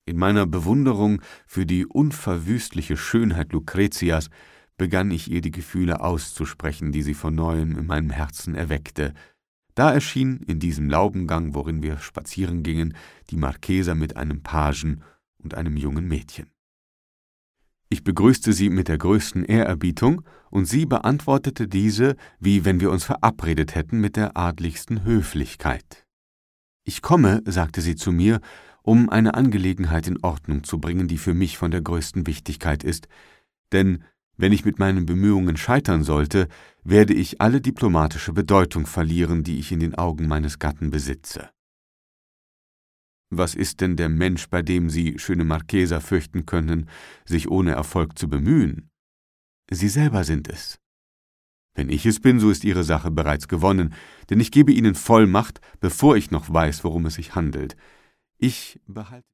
In meiner Bewunderung für die unverwüstliche Schönheit Lucretias begann ich ihr die Gefühle auszusprechen, die sie von neuem in meinem Herzen erweckte. Da erschien in diesem Laubengang, worin wir spazieren gingen, die Marchesa mit einem Pagen und einem jungen Mädchen. Ich begrüßte sie mit der größten Ehrerbietung, und sie beantwortete diese, wie wenn wir uns verabredet hätten, mit der adligsten Höflichkeit. »Ich komme«, sagte sie zu mir, »um eine Angelegenheit in Ordnung zu bringen, die für mich von der größten Wichtigkeit ist, denn wenn ich mit meinen Bemühungen scheitern sollte, werde ich alle diplomatische Bedeutung verlieren, die ich in den Augen meines Gatten besitze.« »Was ist denn der Mensch, bei dem Sie, schöne Marchesa, fürchten können, sich ohne Erfolg zu bemühen? Sie selber sind es. Wenn ich es bin, so ist Ihre Sache bereits gewonnen, denn ich gebe Ihnen Vollmacht, bevor ich noch weiß, worum es sich handelt. Ich behalte